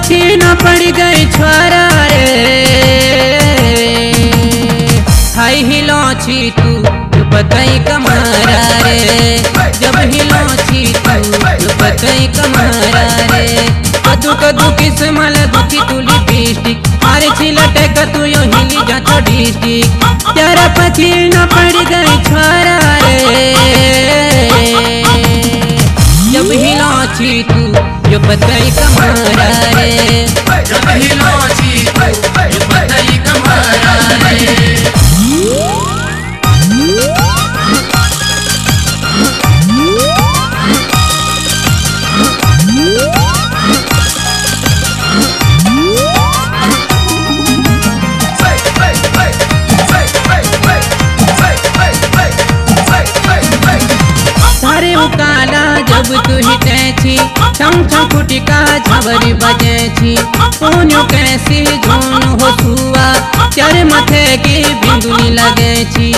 पसीना पड़ गई छोरा रे। हाय हिलोची तू बताई कमारा रे, जब हिलोची तू बताई कमारा रे। कदू कदू किस्मल दुखी तुली डिस्ट्रिक्ट मारे छिलटे का तू यो हिली जातो डिस्ट्रिक्ट। तेरा पसीना पड़ गई छोरा रे, जब हिलोची तू यो बताई कमारा रे, जब हिलोची तू यो बताई कमारा रे। थारे उकाला जब तू हिटे छी, छम छम फुटिका झवरी बजे छी। सोन्यो कैसी झोन हो सुआ, चारे माथे की बिंदुनी लगे छी।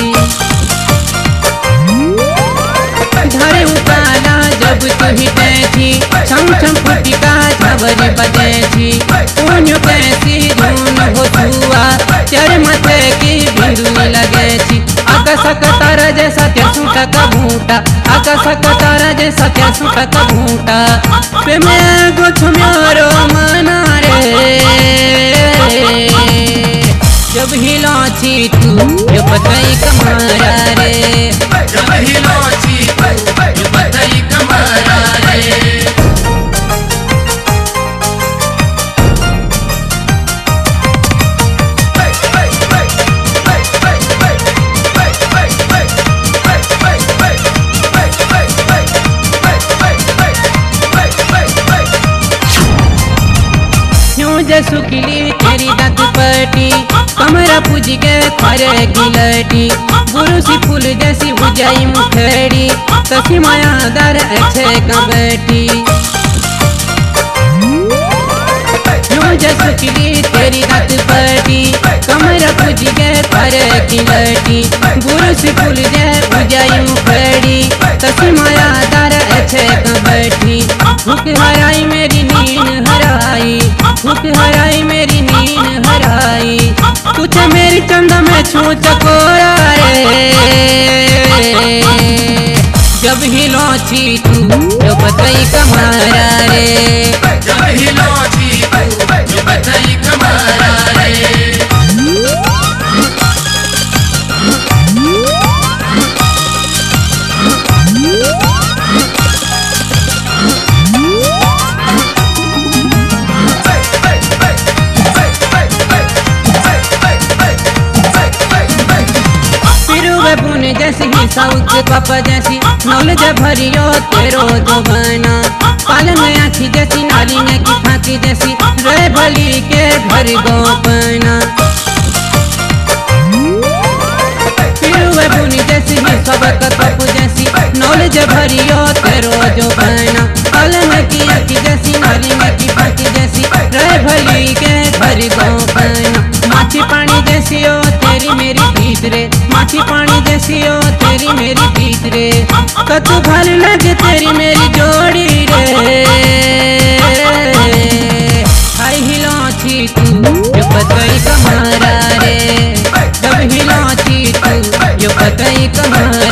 थारे उकाला जब तू हिटे छी, छम छम फुटिका झवरी बजे छी। सोन्यो कैसी झोन हो सुआ, चारे माथे की बिंदुनी लगे छी। आकाश का तारा जैसा क्या सूटा का भूटा, आकाश का तारा जैसा क्या सूटा का भूटा। पे मैं कुछ म्यारो मना रे, जब हिलोची तू यो बताई कमारा रे, जब हिलोची तू यो बताई कमारा रे। सुखली तेरी दांत पटी, कमरा पूज के खारे गिलटी। गुरु सी फूल जैसी बुझाई मुखड़ी, सखी माया दर अच्छे कबटी। सुखली तेरी दांत पटी, कमरा पूज के खारे गिलटी। गुरु सी फूल जैसी बुझाई मुखड़ी, सखी माया दर अच्छे कबटी। भूख हराई मेरी नींद हराई, भूख हराई मेरी नींद हराई। तुझे मेरी चंद में छू चकोरा रे, जब हिलोची तू यो बताई कमारा रे, जब हिलोची तू यो बताई कमारा रे। जैसी ही साउथ पापा जैसी नॉलेज भरियो तेरो दोबाना। पालन आँखी जैसी नाली ने की फांकी जैसी, रे भली के घर गोपना। बुनी जैसी ही सबक पप्पू जैसी नॉलेज भरियो तेरो दोबाना। पालन की आँखी जैसी नाली ने की फांकी जैसी, रे भली के घर गोपना। माछी पानी जैसी हो तेरी मेरी भीतरे, माछी पानी जैसी हो तेरी मेरी भीतरे। कतु भल लगे तेरी मेरी जोड़ी रे, हाय हिलोची तू यो बताई कमारा रे, जब हिलोची तू यो बताई कमारा।